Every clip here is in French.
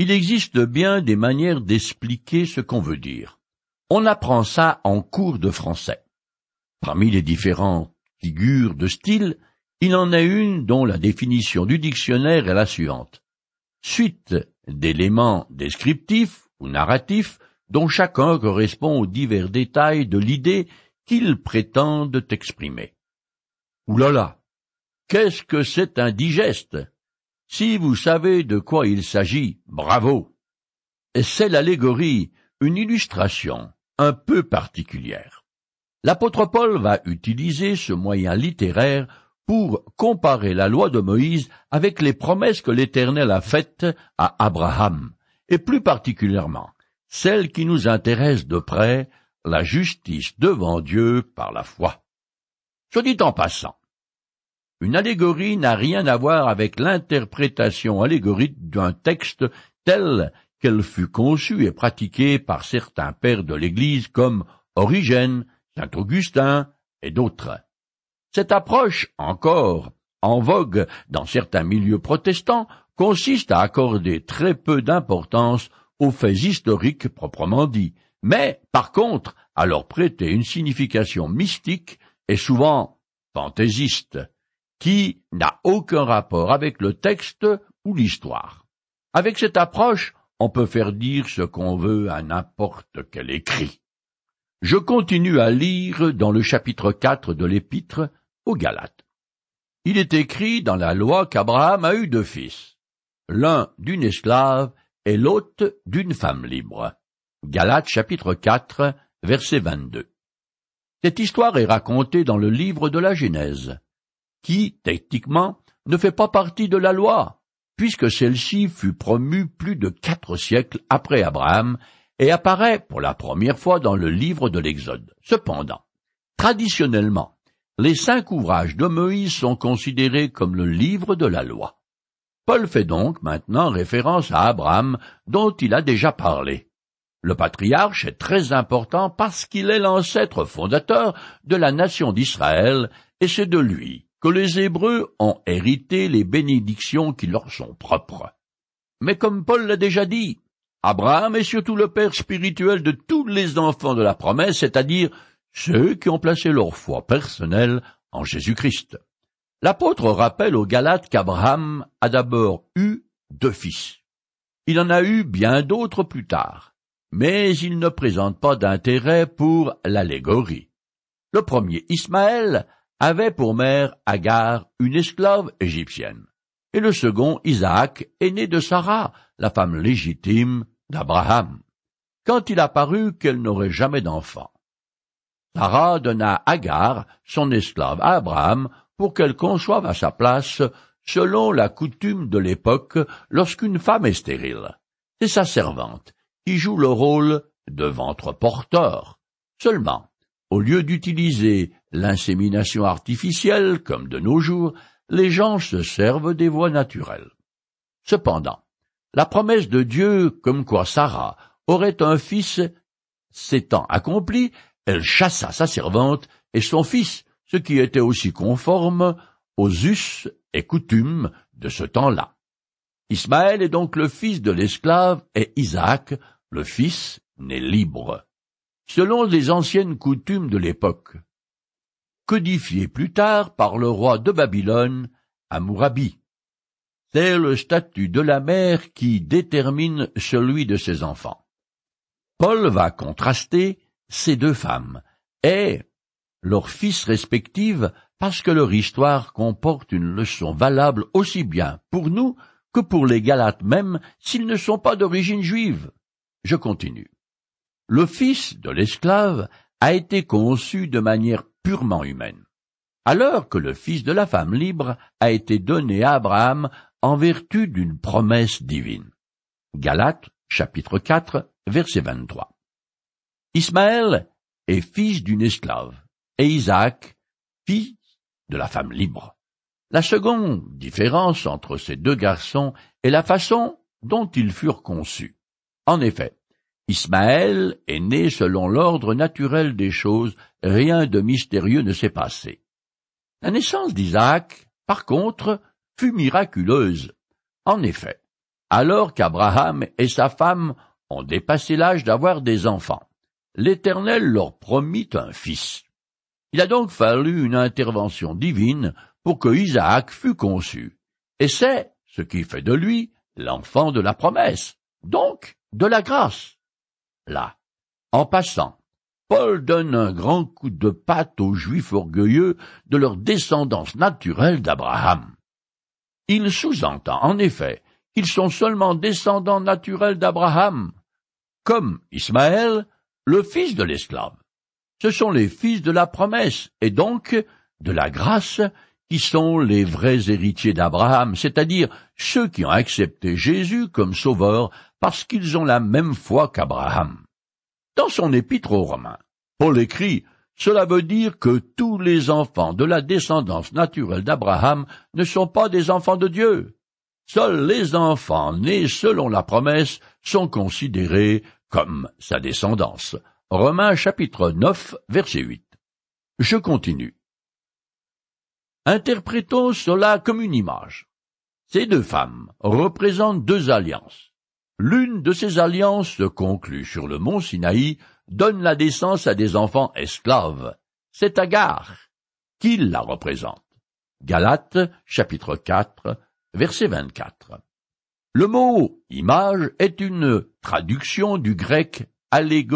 Il existe bien des manières d'expliquer ce qu'on veut dire. On apprend ça en cours de français. Parmi les différentes figures de style, il en est une dont la définition du dictionnaire est la suivante. Suite d'éléments descriptifs ou narratifs dont chacun correspond aux divers détails de l'idée qu'ils prétendent exprimer. Oulala, qu'est-ce que c'est un digeste? Si vous savez de quoi il s'agit, bravo! C'est l'allégorie, une illustration un peu particulière. L'apôtre Paul va utiliser ce moyen littéraire pour comparer la loi de Moïse avec les promesses que l'Éternel a faites à Abraham, et plus particulièrement celle qui nous intéresse de près, la justice devant Dieu par la foi. Soit dit en passant, une allégorie n'a rien à voir avec l'interprétation allégorique d'un texte tel qu'elle fut conçue et pratiquée par certains pères de l'Église comme Origène, saint Augustin et d'autres. Cette approche, encore en vogue dans certains milieux protestants, consiste à accorder très peu d'importance aux faits historiques proprement dits, mais, par contre, à leur prêter une signification mystique et souvent fantaisiste, qui n'a aucun rapport avec le texte ou l'histoire. Avec cette approche, on peut faire dire ce qu'on veut à n'importe quel écrit. Je continue à lire dans le chapitre 4 de l'Épître aux Galates. Il est écrit dans la loi qu'Abraham a eu 2 fils, l'un d'une esclave et l'autre d'une femme libre. Galates chapitre 4, verset 22. Cette histoire est racontée dans le livre de la Genèse, qui, techniquement, ne fait pas partie de la loi, puisque celle-ci fut promue plus de 4 siècles après Abraham et apparaît pour la première fois dans le livre de l'Exode. Cependant, traditionnellement, les 5 ouvrages de Moïse sont considérés comme le livre de la loi. Paul fait donc maintenant référence à Abraham, dont il a déjà parlé. Le patriarche est très important parce qu'il est l'ancêtre fondateur de la nation d'Israël, et c'est de lui que les Hébreux ont hérité les bénédictions qui leur sont propres. Mais comme Paul l'a déjà dit, Abraham est surtout le père spirituel de tous les enfants de la promesse, c'est-à-dire ceux qui ont placé leur foi personnelle en Jésus-Christ. L'apôtre rappelle aux Galates qu'Abraham a d'abord eu 2 fils. Il en a eu bien d'autres plus tard, mais il ne présente pas d'intérêt pour l'allégorie. Le premier, Ismaël, avait pour mère Agar, une esclave égyptienne, et le second, Isaac, est né de Sarah, la femme légitime d'Abraham, quand il apparut qu'elle n'aurait jamais d'enfant. Sarah donna Agar, son esclave, à Abraham, pour qu'elle conçoive à sa place, selon la coutume de l'époque, lorsqu'une femme est stérile. C'est sa servante, qui joue le rôle de ventre porteur. Seulement, au lieu d'utiliser l'insémination artificielle, comme de nos jours, les gens se servent des voies naturelles. Cependant, la promesse de Dieu, comme quoi Sarah aurait un fils, s'étant accomplie, elle chassa sa servante et son fils, ce qui était aussi conforme aux us et coutumes de ce temps-là. Ismaël est donc le fils de l'esclave et Isaac, le fils né libre, selon les anciennes coutumes de l'époque, codifiées plus tard par le roi de Babylone, Hammurabi. C'est le statut de la mère qui détermine celui de ses enfants. Paul va contraster ces 2 femmes et leurs fils respectifs parce que leur histoire comporte une leçon valable aussi bien pour nous que pour les Galates même s'ils ne sont pas d'origine juive. Je continue. Le fils de l'esclave a été conçu de manière purement humaine, alors que le fils de la femme libre a été donné à Abraham en vertu d'une promesse divine. Galates, chapitre 4, verset 23. Ismaël est fils d'une esclave, et Isaac, fils de la femme libre. La seconde différence entre ces 2 garçons est la façon dont ils furent conçus. En effet, Ismaël est né selon l'ordre naturel des choses, rien de mystérieux ne s'est passé. La naissance d'Isaac, par contre, fut miraculeuse. En effet, alors qu'Abraham et sa femme ont dépassé l'âge d'avoir des enfants. L'Éternel leur promit un fils. Il a donc fallu une intervention divine pour que Isaac fût conçu, et c'est ce qui fait de lui l'enfant de la promesse, donc de la grâce. Là, en passant, Paul donne un grand coup de patte aux Juifs orgueilleux de leur descendance naturelle d'Abraham. Il sous-entend, en effet, qu'ils sont seulement descendants naturels d'Abraham, comme Ismaël, le fils de l'esclave. Ce sont les fils de la promesse, et donc de la grâce, qui sont les vrais héritiers d'Abraham, c'est-à-dire ceux qui ont accepté Jésus comme sauveur parce qu'ils ont la même foi qu'Abraham. Dans son épître aux Romains, Paul écrit « Cela veut dire que tous les enfants de la descendance naturelle d'Abraham ne sont pas des enfants de Dieu. Seuls les enfants nés selon la promesse sont considérés comme sa descendance. » Romains chapitre 9, verset 8. Je continue. Interprétons cela comme une image. Ces deux femmes représentent deux alliances. L'une de ces alliances, conclue sur le mont Sinaï, donne la naissance à des enfants esclaves. C'est Agar qui la représente. Galates, chapitre 4, verset 24. Le mot « image » est une traduction du grec « allégoreo »,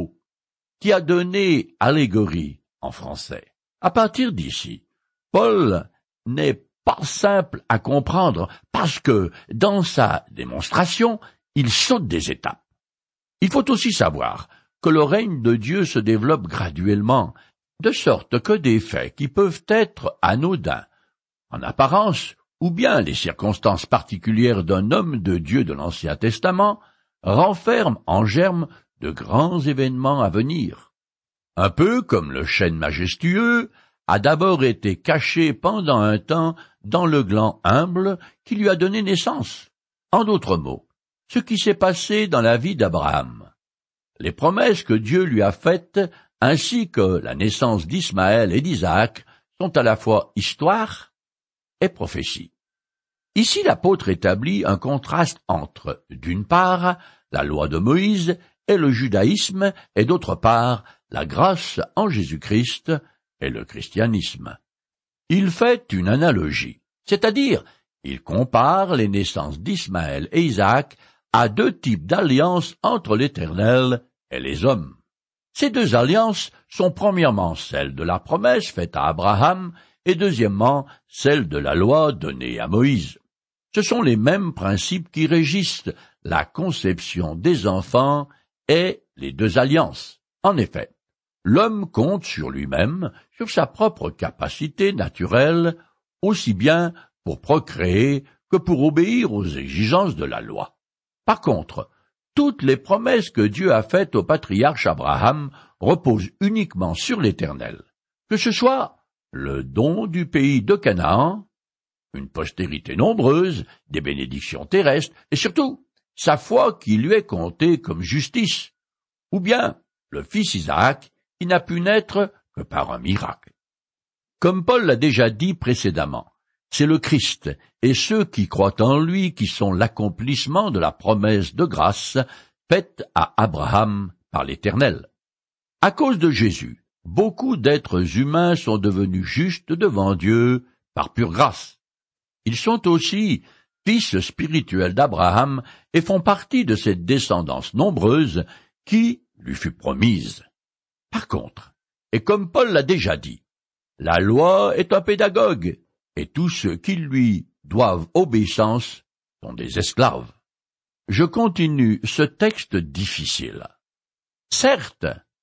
qui a donné « allégorie » en français. À partir d'ici, Paul n'est pas simple à comprendre parce que, dans sa démonstration, il saute des étapes. Il faut aussi savoir que le règne de Dieu se développe graduellement, de sorte que des faits qui peuvent être anodins, en apparence, ou bien les circonstances particulières d'un homme de Dieu de l'Ancien Testament, renferment en germe de grands événements à venir. Un peu comme le chêne majestueux a d'abord été caché pendant un temps dans le gland humble qui lui a donné naissance. En d'autres mots, ce qui s'est passé dans la vie d'Abraham. Les promesses que Dieu lui a faites, ainsi que la naissance d'Ismaël et d'Isaac, sont à la fois histoire et prophétie. Ici, l'apôtre établit un contraste entre, d'une part, la loi de Moïse et le judaïsme, et d'autre part, la grâce en Jésus-Christ et le christianisme. Il fait une analogie, c'est-à-dire, il compare les naissances d'Ismaël et Isaac à deux types d'alliances entre l'Éternel et les hommes. Ces deux alliances sont premièrement celles de la promesse faite à Abraham et deuxièmement celles de la loi donnée à Moïse. Ce sont les mêmes principes qui régissent la conception des enfants et les deux alliances. En effet, l'homme compte sur lui-même, sur sa propre capacité naturelle, aussi bien pour procréer que pour obéir aux exigences de la loi. Par contre, toutes les promesses que Dieu a faites au patriarche Abraham reposent uniquement sur l'Éternel, que ce soit le don du pays de Canaan, une postérité nombreuse, des bénédictions terrestres, et surtout sa foi qui lui est comptée comme justice, ou bien le fils Isaac qui n'a pu naître que par un miracle. Comme Paul l'a déjà dit précédemment, c'est le Christ et ceux qui croient en lui qui sont l'accomplissement de la promesse de grâce faite à Abraham par l'Éternel. À cause de Jésus, beaucoup d'êtres humains sont devenus justes devant Dieu par pure grâce. Ils sont aussi fils spirituels d'Abraham et font partie de cette descendance nombreuse qui lui fut promise. Par contre, et comme Paul l'a déjà dit, la loi est un pédagogue, et tous ceux qui lui doivent obéissance sont des esclaves. Je continue ce texte difficile. Certes,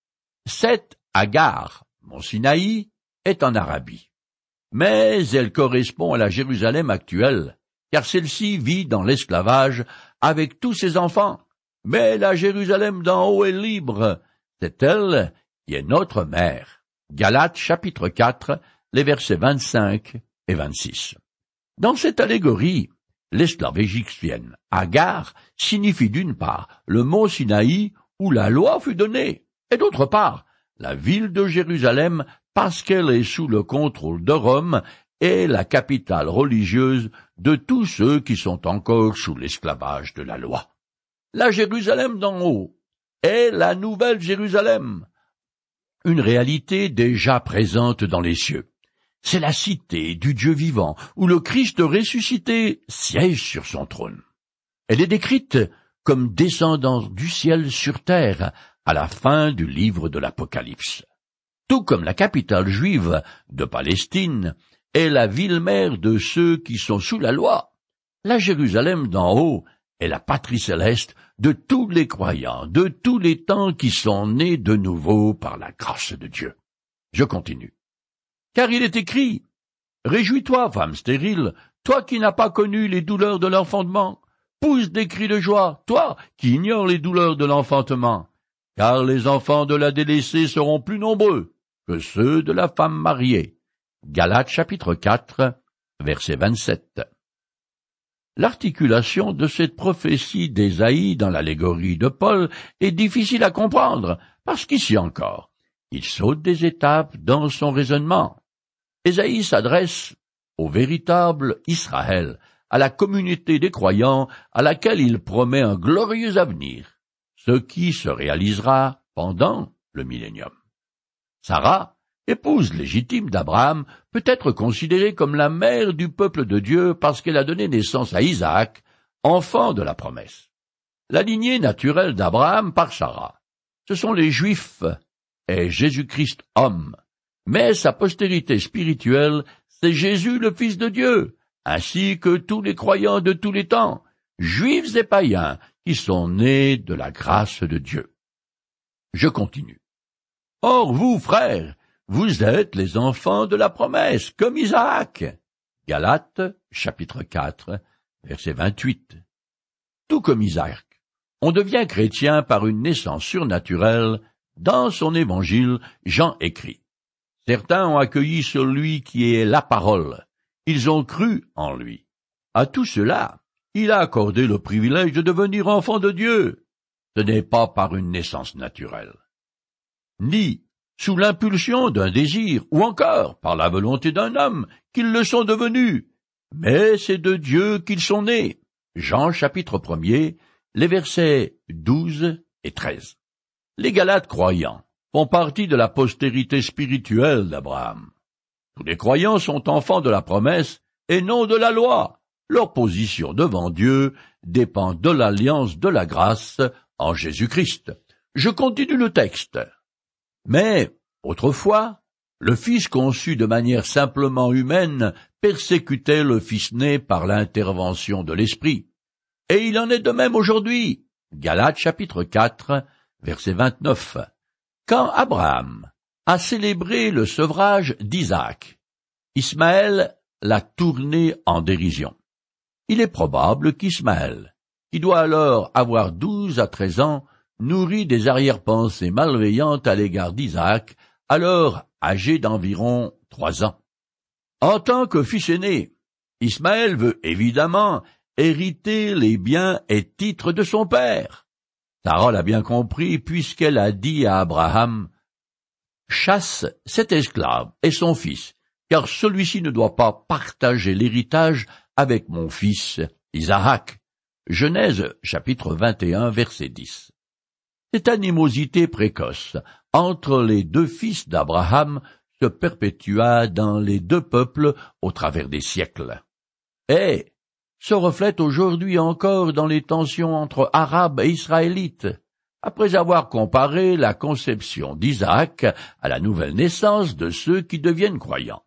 cette Agar, mont Sinaï, est en Arabie, mais elle correspond à la Jérusalem actuelle, car celle-ci vit dans l'esclavage avec tous ses enfants. Mais la Jérusalem d'en haut est libre, c'est elle qui est notre mère. Galates chapitre 4, les versets 25 et 26. Dans cette allégorie, l'esclave égyptienne Agar signifie d'une part le mont Sinaï où la loi fut donnée, et d'autre part la ville de Jérusalem parce qu'elle est sous le contrôle de Rome est la capitale religieuse de tous ceux qui sont encore sous l'esclavage de la loi. La Jérusalem d'en haut est la nouvelle Jérusalem, une réalité déjà présente dans les cieux. C'est la cité du Dieu vivant, où le Christ ressuscité siège sur son trône. Elle est décrite comme descendant du ciel sur terre à la fin du livre de l'Apocalypse. Tout comme la capitale juive de Palestine est la ville-mère de ceux qui sont sous la loi, la Jérusalem d'en haut est la patrie céleste de tous les croyants, de tous les temps qui sont nés de nouveau par la grâce de Dieu. Je continue. Car il est écrit, « Réjouis-toi, femme stérile, toi qui n'as pas connu les douleurs de l'enfantement. Pousse des cris de joie, toi qui ignores les douleurs de l'enfantement. Car les enfants de la délaissée seront plus nombreux que ceux de la femme mariée. » Galates chapitre 4, verset 27. L'articulation de cette prophétie d'Ésaïe dans l'allégorie de Paul est difficile à comprendre, parce qu'ici encore, il saute des étapes dans son raisonnement. Ésaïe s'adresse au véritable Israël, à la communauté des croyants à laquelle il promet un glorieux avenir, ce qui se réalisera pendant le millénium. Sarah, épouse légitime d'Abraham, peut être considérée comme la mère du peuple de Dieu parce qu'elle a donné naissance à Isaac, enfant de la promesse. La lignée naturelle d'Abraham par Sarah, ce sont les Juifs et Jésus-Christ homme, mais sa postérité spirituelle, c'est Jésus le Fils de Dieu, ainsi que tous les croyants de tous les temps, Juifs et païens, qui sont nés de la grâce de Dieu. Je continue. Or vous, frères, vous êtes les enfants de la promesse, comme Isaac. Galates, chapitre 4, verset 28. Tout comme Isaac, on devient chrétien par une naissance surnaturelle. Dans son évangile, Jean écrit. Certains ont accueilli celui qui est la parole. Ils ont cru en lui. À tout cela, il a accordé le privilège de devenir enfant de Dieu. Ce n'est pas par une naissance naturelle, ni sous l'impulsion d'un désir, ou encore par la volonté d'un homme qu'ils le sont devenus, mais c'est de Dieu qu'ils sont nés. Jean chapitre 1er, les versets 12 et 13. Les Galates croyants font partie de la postérité spirituelle d'Abraham. Tous les croyants sont enfants de la promesse et non de la loi. Leur position devant Dieu dépend de l'alliance de la grâce en Jésus-Christ. Je continue le texte. Mais, autrefois, le Fils conçu de manière simplement humaine persécutait le Fils né par l'intervention de l'Esprit. Et il en est de même aujourd'hui. Galates chapitre 4, verset 29. Quand Abraham a célébré le sevrage d'Isaac, Ismaël l'a tourné en dérision. Il est probable qu'Ismaël, qui doit alors avoir 12 à 13 ans, nourrit des arrière-pensées malveillantes à l'égard d'Isaac, alors âgé d'environ 3 ans. En tant que fils aîné, Ismaël veut évidemment hériter les biens et titres de son père. Sarah l'a bien compris puisqu'elle a dit à Abraham « Chasse cet esclave et son fils, car celui-ci ne doit pas partager l'héritage avec mon fils Isaac. » Genèse chapitre 21 verset 10. Cette animosité précoce entre les deux fils d'Abraham se perpétua dans les deux peuples au travers des siècles, et se reflète aujourd'hui encore dans les tensions entre Arabes et Israélites, après avoir comparé la conception d'Isaac à la nouvelle naissance de ceux qui deviennent croyants.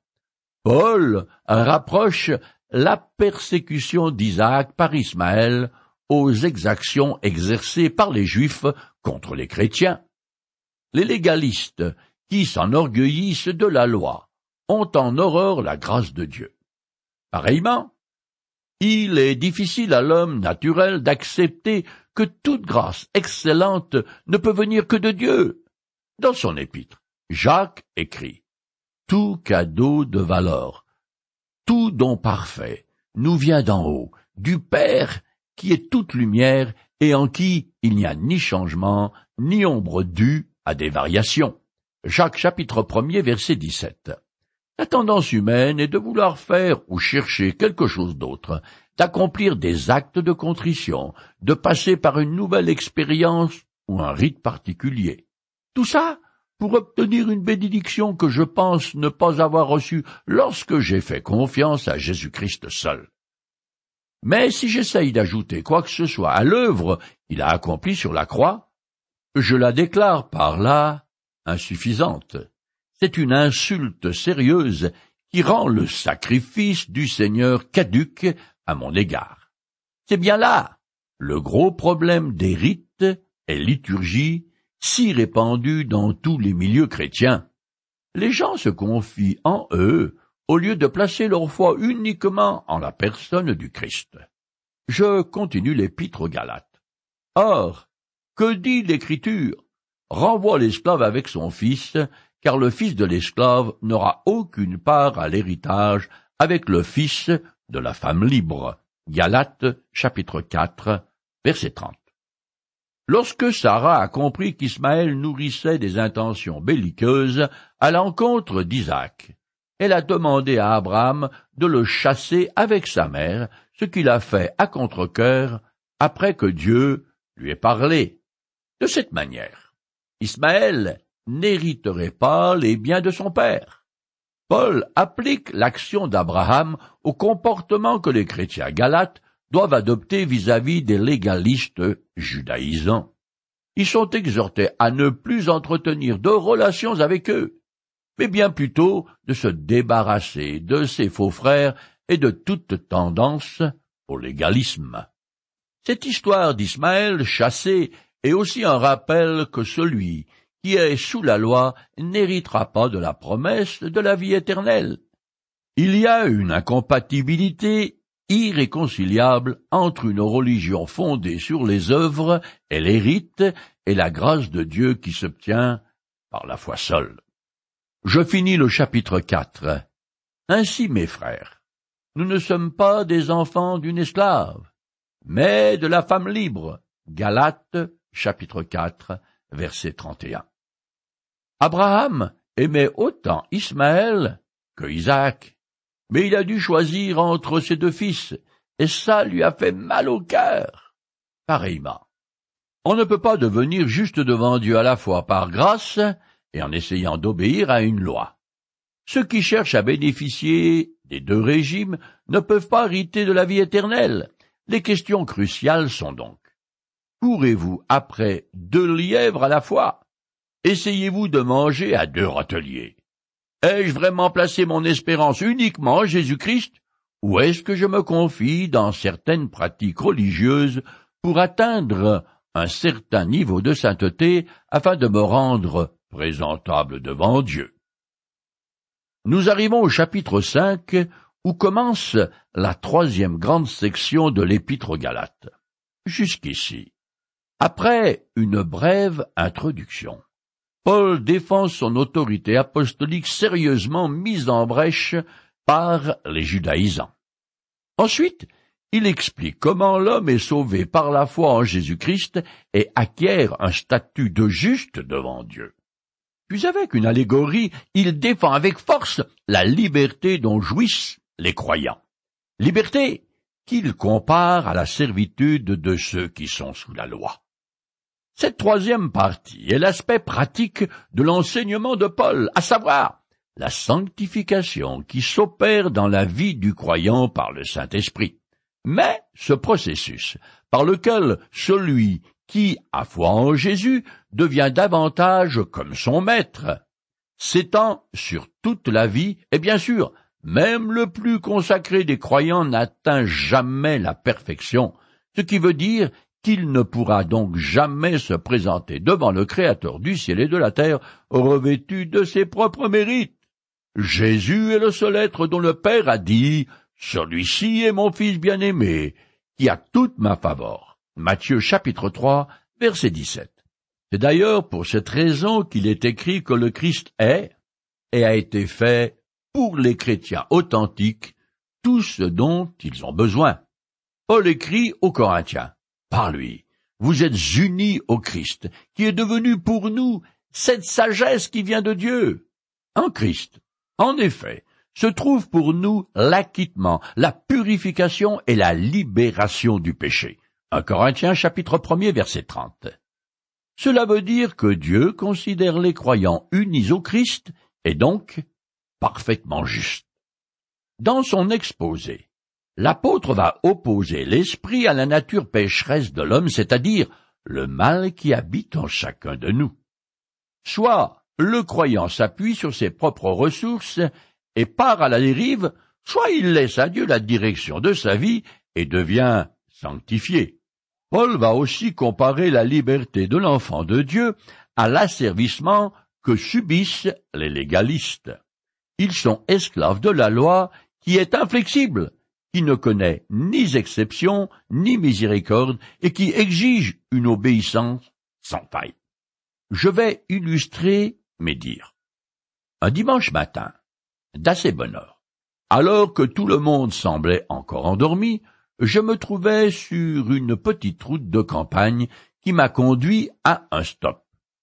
Paul rapproche la persécution d'Isaac par Ismaël aux exactions exercées par les Juifs contre les chrétiens. Les légalistes, qui s'enorgueillissent de la loi, ont en horreur la grâce de Dieu. Pareillement, il est difficile à l'homme naturel d'accepter que toute grâce excellente ne peut venir que de Dieu. Dans son épître, Jacques écrit « Tout cadeau de valeur, tout don parfait, nous vient d'en haut, du Père qui est toute lumière et en qui il n'y a ni changement, ni ombre due à des variations. » Jacques chapitre 1er verset 17. La tendance humaine est de vouloir faire ou chercher quelque chose d'autre, d'accomplir des actes de contrition, de passer par une nouvelle expérience ou un rite particulier. Tout ça pour obtenir une bénédiction que je pense ne pas avoir reçue lorsque j'ai fait confiance à Jésus-Christ seul. Mais si j'essaye d'ajouter quoi que ce soit à l'œuvre qu'il a accomplie sur la croix, je la déclare par là insuffisante. C'est une insulte sérieuse qui rend le sacrifice du Seigneur caduc à mon égard. C'est bien là le gros problème des rites et liturgies si répandus dans tous les milieux chrétiens. Les gens se confient en eux au lieu de placer leur foi uniquement en la personne du Christ. Je continue l'épître aux Galates. Or, que dit l'Écriture? Renvoie l'esclave avec son fils, car le fils de l'esclave n'aura aucune part à l'héritage avec le fils de la femme libre. Galates, chapitre 4, verset 30. Lorsque Sarah a compris qu'Ismaël nourrissait des intentions belliqueuses à l'encontre d'Isaac, elle a demandé à Abraham de le chasser avec sa mère, ce qu'il a fait à contre-cœur après que Dieu lui ait parlé. De cette manière, Ismaël n'hériterait pas les biens de son père. Paul applique l'action d'Abraham au comportement que les chrétiens galates doivent adopter vis-à-vis des légalistes judaïsants. Ils sont exhortés à ne plus entretenir de relations avec eux, mais bien plutôt de se débarrasser de ces faux frères et de toute tendance au légalisme. Cette histoire d'Ismaël chassé est aussi un rappel que celui qui est sous la loi n'héritera pas de la promesse de la vie éternelle. Il y a une incompatibilité irréconciliable entre une religion fondée sur les œuvres et les rites et la grâce de Dieu qui s'obtient par la foi seule. Je finis le chapitre 4. Ainsi, mes frères, nous ne sommes pas des enfants d'une esclave, mais de la femme libre. Galates, chapitre 4, verset 31. Abraham aimait autant Ismaël que Isaac, mais il a dû choisir entre ses deux fils, et ça lui a fait mal au cœur. Pareillement, on ne peut pas devenir juste devant Dieu à la fois par grâce et en essayant d'obéir à une loi. Ceux qui cherchent à bénéficier des deux régimes ne peuvent pas hériter de la vie éternelle. Les questions cruciales sont donc: courez-vous après 2 lièvres à la fois? Essayez-vous de manger à 2 râteliers? Ai-je vraiment placé mon espérance uniquement en Jésus-Christ, ou est-ce que je me confie dans certaines pratiques religieuses pour atteindre un certain niveau de sainteté afin de me rendre présentable devant Dieu? Nous arrivons au chapitre 5, où commence la 3e grande section de l'Épître aux Galates. Jusqu'ici, après une brève introduction, Paul défend son autorité apostolique sérieusement mise en brèche par les judaïsants. Ensuite, il explique comment l'homme est sauvé par la foi en Jésus-Christ et acquiert un statut de juste devant Dieu. Puis avec une allégorie, il défend avec force la liberté dont jouissent les croyants. Liberté qu'il compare à la servitude de ceux qui sont sous la loi. Cette 3e partie est l'aspect pratique de l'enseignement de Paul, à savoir la sanctification qui s'opère dans la vie du croyant par le Saint-Esprit. Mais ce processus, par lequel celui qui a foi en Jésus devient davantage comme son maître, s'étend sur toute la vie, et bien sûr, même le plus consacré des croyants n'atteint jamais la perfection, ce qui veut dire qu'il ne pourra donc jamais se présenter devant le Créateur du ciel et de la terre revêtu de ses propres mérites. Jésus est le seul être dont le Père a dit « Celui-ci est mon Fils bien-aimé, qui a toute ma faveur ». Matthieu chapitre 3, verset 17. C'est d'ailleurs pour cette raison qu'il est écrit que le Christ est et a été fait pour les chrétiens authentiques tout ce dont ils ont besoin. Paul écrit aux Corinthiens: par lui, vous êtes unis au Christ, qui est devenu pour nous cette sagesse qui vient de Dieu. En Christ, en effet, se trouve pour nous l'acquittement, la purification et la libération du péché. 1 Corinthiens chapitre 1er verset 30. Cela veut dire que Dieu considère les croyants unis au Christ et donc parfaitement justes. Dans son exposé, l'apôtre va opposer l'esprit à la nature pécheresse de l'homme, c'est-à-dire le mal qui habite en chacun de nous. Soit le croyant s'appuie sur ses propres ressources et part à la dérive, soit il laisse à Dieu la direction de sa vie et devient sanctifié. Paul va aussi comparer la liberté de l'enfant de Dieu à l'asservissement que subissent les légalistes. Ils sont esclaves de la loi qui est inflexible, qui ne connaît ni exception ni miséricorde et qui exige une obéissance sans faille. Je vais illustrer mes dires. Un dimanche matin, d'assez bonne heure, alors que tout le monde semblait encore endormi, je me trouvais sur une petite route de campagne qui m'a conduit à un stop.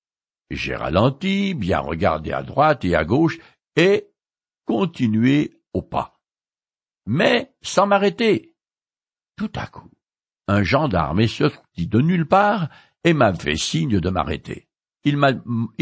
J'ai ralenti, bien regardé à droite et à gauche et continué au pas. Mais sans m'arrêter. Tout à coup, un gendarme est sorti de nulle part et m'a fait signe de m'arrêter. Il m'a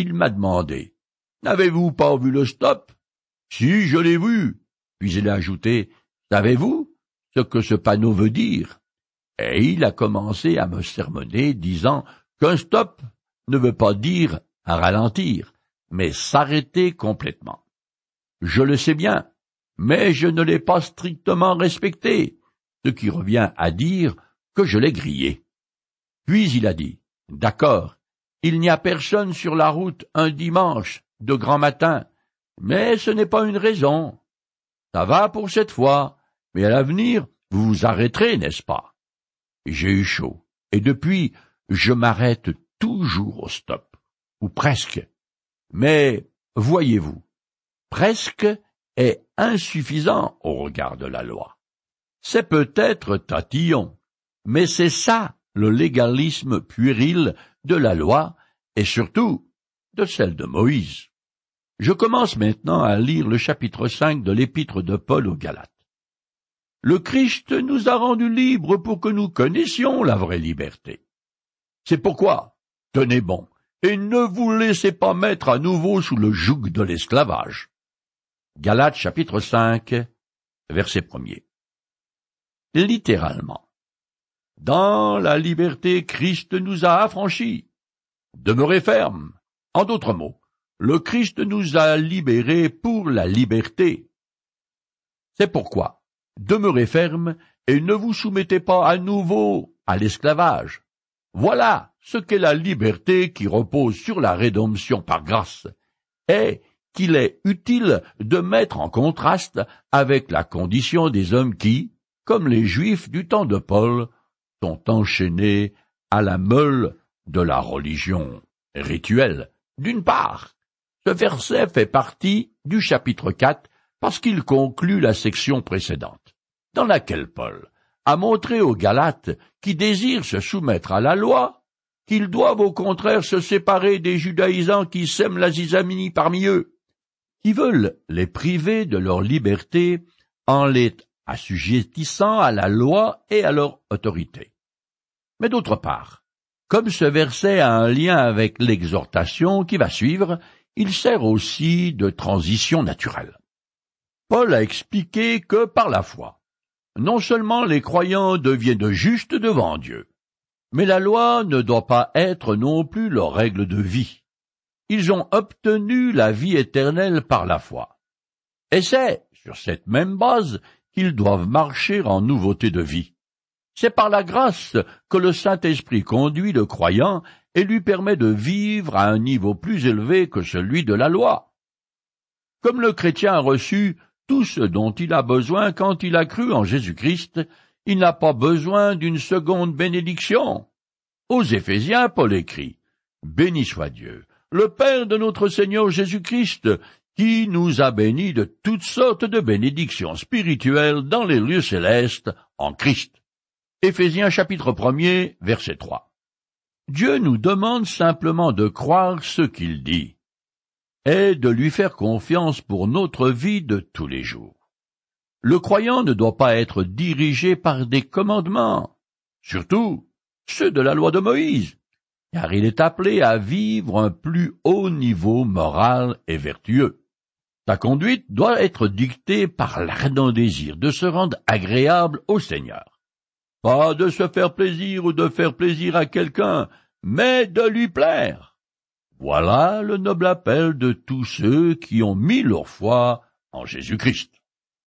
demandé « N'avez-vous pas vu le stop ?»« Si, je l'ai vu. » Puis il a ajouté « Savez-vous ce que ce panneau veut dire ?» Et il a commencé à me sermonner, disant qu'un stop ne veut pas dire ralentir, mais s'arrêter complètement. Je le sais bien, mais je ne l'ai pas strictement respecté, ce qui revient à dire que je l'ai grillé. Puis il a dit « D'accord, il n'y a personne sur la route un dimanche de grand matin, mais ce n'est pas une raison. Ça va pour cette fois, mais à l'avenir, vous vous arrêterez, n'est-ce pas ?» J'ai eu chaud, et depuis, je m'arrête toujours au stop, ou presque. Mais, voyez-vous, presque est insuffisant au regard de la loi. C'est peut-être tatillon, mais c'est ça le légalisme puéril de la loi et surtout de celle de Moïse. Je commence maintenant à lire le chapitre 5 de l'épître de Paul aux Galates. Le Christ nous a rendus libres pour que nous connaissions la vraie liberté. C'est pourquoi, tenez bon, et ne vous laissez pas mettre à nouveau sous le joug de l'esclavage. Galates chapitre 5, verset 1er. Littéralement. Dans la liberté, Christ nous a affranchis. Demeurez fermes. En d'autres mots, le Christ nous a libérés pour la liberté. C'est pourquoi, demeurez fermes et ne vous soumettez pas à nouveau à l'esclavage. Voilà ce qu'est la liberté qui repose sur la rédemption par grâce, et qu'il est utile de mettre en contraste avec la condition des hommes qui, comme les Juifs du temps de Paul, sont enchaînés à la meule de la religion rituelle. D'une part, ce verset fait partie du chapitre 4 parce qu'il conclut la section précédente, dans laquelle Paul a montré aux Galates qui désirent se soumettre à la loi qu'ils doivent au contraire se séparer des judaïsants qui sèment la zizanie parmi eux, qui veulent les priver de leur liberté en les assujettissant à la loi et à leur autorité. Mais d'autre part, comme ce verset a un lien avec l'exhortation qui va suivre, il sert aussi de transition naturelle. Paul a expliqué que par la foi, non seulement les croyants deviennent justes devant Dieu, mais la loi ne doit pas être non plus leur règle de vie. Ils ont obtenu la vie éternelle par la foi. Et c'est sur cette même base qu'ils doivent marcher en nouveauté de vie. C'est par la grâce que le Saint-Esprit conduit le croyant et lui permet de vivre à un niveau plus élevé que celui de la loi. Comme le chrétien a reçu tout ce dont il a besoin quand il a cru en Jésus-Christ, il n'a pas besoin d'une seconde bénédiction. Aux Éphésiens, Paul écrit « Béni soit Dieu, le Père de notre Seigneur Jésus-Christ, qui nous a bénis de toutes sortes de bénédictions spirituelles dans les lieux célestes en Christ. » Éphésiens chapitre 1er, verset 3. Dieu nous demande simplement de croire ce qu'il dit. est de lui faire confiance pour notre vie de tous les jours. Le croyant ne doit pas être dirigé par des commandements, surtout ceux de la loi de Moïse, car il est appelé à vivre un plus haut niveau moral et vertueux. Sa conduite doit être dictée par l'ardent désir de se rendre agréable au Seigneur. Pas de se faire plaisir ou de faire plaisir à quelqu'un, mais de lui plaire. Voilà le noble appel de tous ceux qui ont mis leur foi en Jésus-Christ.